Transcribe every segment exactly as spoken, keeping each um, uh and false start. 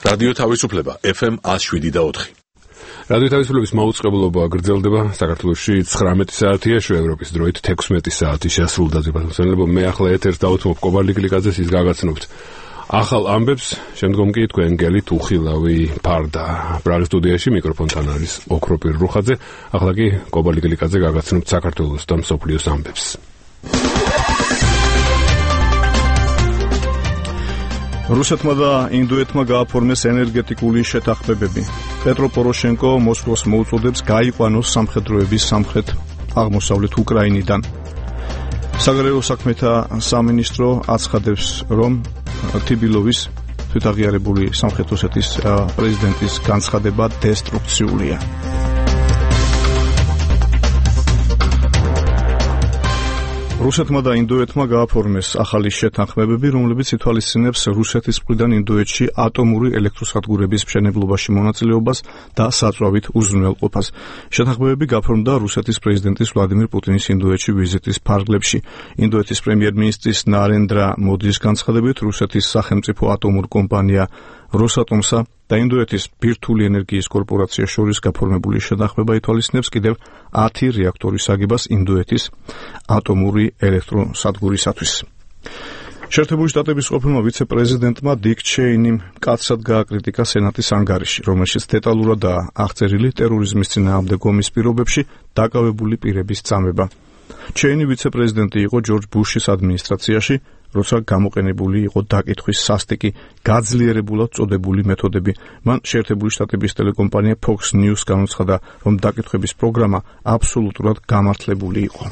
რადიო თავისუფლება ეფ ემ one oh seven და four. რადიო თავისუფლების მაუწყებლობა გრძელდება საქართველოში ცხრამეტი საათია, ევროპის დროით თექვსმეტი საათი შესრულდა ზებათმცემლებო. მე ახლა ეთერს დავუთმობ კობალიკ ლიკაძეს, ის გაგაცნობთ ახალ ამბებს, შემდგომ კი თქვენ გელით უხილავი ფარდა. პრაღის სტუდიაში მიკროფონთან არის ოქროპირ რუხაძე. ახლა კი კობალიკ ლიკაძე გაგაცნობთ საქართველოს და მსოფლიოს ამბებს. რუსეთმა და ინდოეთმა გააფორმეს ენერგეტიკული შეთანხმებები. პეტრო პოროშენკო მოსკოვს მოუწოდებს გაიყვანოს სამხედროების სამხრეთ აღმოსავლეთ უკრაინიდან. საგარეო საქმეთა სამინისტრო აცხადებს, რომ თბილოვის თვითაღიარებული სამხრეთ ოსეთის პრეზიდენტის განცხადება დესტრუქციულია. რუსეთმა და ინდოეთმა გააფორმეს ახალი შეთანხმებები, რომლებიც ითვალისწინებს რუსეთის მხრიდან ინდოეთში ატომური ელექტროსადგურების მშენებლობაში მონაწილეობას და საწვავით უზრუნველყოფას. შეთანხმებები გაფორმდა რუსეთის პრეზიდენტის ვლადიმირ პუტინის ინდოეთში ვიზიტის ფარგლებში. ინდოეთის პრემიერ-მინისტრის ნარენდრა მოდის განცხადებით, რუსეთის სახელმწიფო ატომურ კომპანია როსატომსა და ინდოეთის ბირთვული ენერგიის კორპორაციას შორის გაფორმებული შეთანხმება ითვალისწინებს კიდევ ათი რეაქტორის აგებას ინდოეთის ატომური ელექტროსადგურისათვის. შეერთებული შტატების ყოფილმა ვიცე-პრეზიდენტმა დიკ ჩეინიმ მკაცრად გააკრიტიკა სენატის ანგარიში, რომელშიც დეტალურადაა აღწერილი ტერორიზმის წინააღმდეგ ომის პირობებში დაკავებული პირების წამება. ჩეინი ვიცე-პრეზიდენტი იყო ჯორჯ ბუშის ადმინისტრაციაში, როცა გამოყენებული იყო დაკითხვის სასტიკი გაძლიერებულად წოდებული მეთოდები. მან შეერთებული შტატების ტელეკომპანია Fox News განუცხადა, რომ დაკითხების პროგრამა აბსოლუტურად გამართლებული იყო.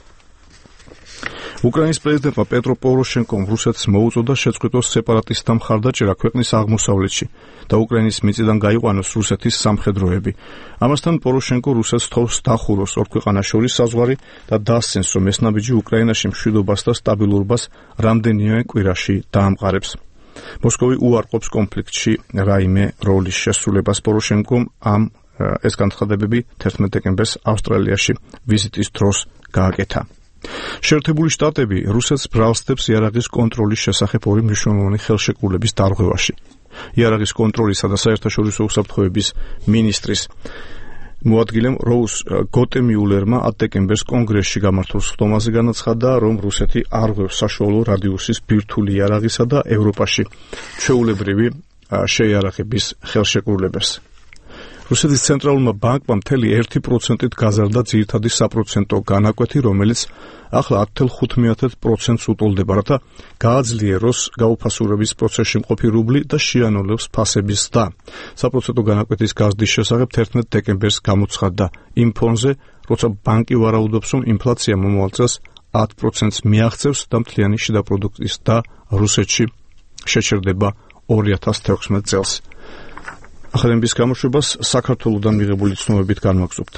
უკრაინის პრეზიდენტმა პეტრო პოროშენკომ რუსეთს მოუწოდა შეწყვიტოს სეპარატისტთა მხარდაჭერა ქვეყნის აღმოსავლეთში და უკრაინის მიწიდან გაიყვანოს რუსეთის სამხედროები. ამასთან პოროშენკო რუსეთს თავს დახუროს ორ ქვეყანას შორის საზღვარი და დასცენს, რომ ეს ნაბიჯი უკრაინაში მშვიდობას და სტაბილურობას რამდენიმე კვირაში დაამყარებს. მოსკოვი უარყოფს კონფლიქტში რაიმე როლის შესრულებას. პოროშენკომ ამ ეს განცხადებები თერთმეტ დეკემბერს ავსტრალიაში ვიზიტის დროს გააკეთა. შეერთებული შტატები რუსეთს ბრალსდებს იარაღის კონტროლის შესახებ ორი მნიშვნელოვანი ხელშეკრულების დარღვევაში. იარაღის კონტროლისა და საერთაშორისო უსაფრთხოების მინისტრის მოადგილემ როუს გოტემიულერმა ათ დეკემბერს კონგრესში გამართულ სხდომაზე განაცხადა, რომ რუსეთი არ ღვევს საშუალო რადიუსის ბირთვული იარაღისა და ევროპაში ჩვეულებრივი შეიარაღების ხელშეკრულებას. რუსეთის ცენტრალურმა ბანკმა მთელი ერთი პროცენტით გაზარდა ძირითადი საპროცენტო განაკვეთი, რომელიც ახლა ათი ათეული ხუთი პროცენტს უტოლდება, რათა გააძლიეროს გაუფასურების პროცესში მყოფი რუბლი და შეანოლოს ფასების ზრდა. საპროცენტო განაკვეთის გაზრდის შესახებ თერთმეტ დეკემბერს გამოცხადდა იმ ფონზე, როცა ბანკი ვარაუდობს, რომ ინფლაცია მომავალ წელს ათ პროცენტს მიაღწევს და მთლიანი შიდა პროდუქტის ზრდა რუსეთში შეჩერდება ორი ათას თექვსმეტ წელს. ახალების გამოშვებას საქართველოსდან მიღებული ცნობებით განვაგზავნებთ.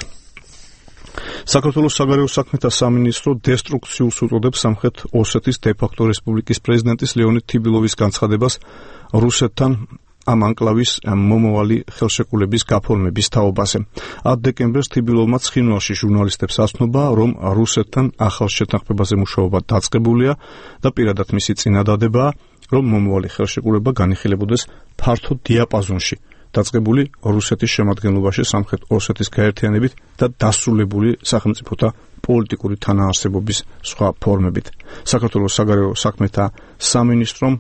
საქართველოს საგარეო საქმეთა სამინისტრო დესტრუქციულს უწოდებს სამხრეთ ოსეთის დე-ფაქტო რესპუბლიკის პრეზიდენტის ლეონიდ თიბილოვის განცხადებას რუსეთთან ამ ანკლავის მომავალი ხელშეკრულების გაფორმების თაობაზე. ათ დეკემბერს თიბილოვმა ცხინვალში ჟურნალისტებს ასწნობა, რომ რუსეთთან ახალ შეთანხმებაზე მუშაობა დაწყებულია და პირადად მისი წინადადებაა, რომ მომავალი ხელშეკრულება განიხილებოდეს ფართო დიაპაზონში, დაწყებული რუსეთის შემადგენლობაში სამხრეთ ოსეთის გაერთიანებით და დასრულებული სახელმწიფოთა პოლიტიკური თანაარსებობის სხვა ფორმებით. საქართველოს საგარეო საქმეთა სამინისტრომ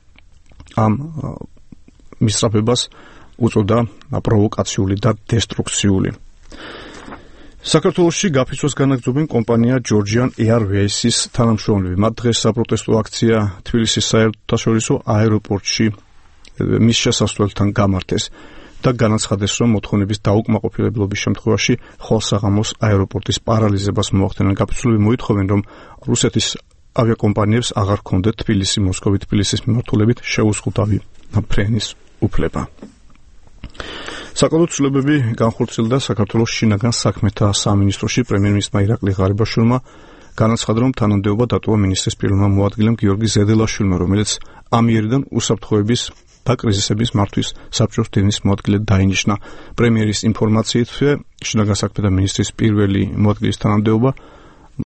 ამ მისწრაფებას უწოდა პროვოკაციული და დესტრუქციული. საქართველოში გაფიცვას განაგრძობენ კომპანია Georgian Airways-ის თანამშრომლები. მათ დღეს საპროტესტო აქცია თბილისის საერთაშორისო აეროპორტში მის შესასვლელთან გამართეს და განაცხადეს, რომ მოთხოვნების დაუკმაყოფილებლობის შემთხვევაში ხვალსაღამოს აეროპორტის პარალიზებას მოახდენენ. გაფიცვლები მოითხოვენ, რომ რუსეთის ავიაკომპანიებს აღარ ჰქონდეთ თბილისი, მოსკოვი, თბილისის მიმართულებით შეუზღუდავი ფრენის უფლება. საკოლო ცვლილებები განხორციელდა საქართველოს შინაგან საქმეთა სამინისტროში. პრემიერ-მინისტრმა ირაკლი ღარიბაშვილმა განაცხადა, რომ თანამდებობა დატოვა მინისტრის პირველმა მოადგილემ გიორგი ზედელაშვილმა, რომელიც ამიერიდან უსაფრთხოების და კრიზისების მართვის საბჭოს დენის მოადგილედ დაინიშნა. პრემიერის ინფორმაციით, შინაგან საქმეთა მინისტრის პირველი მოადგილის თანამდებობა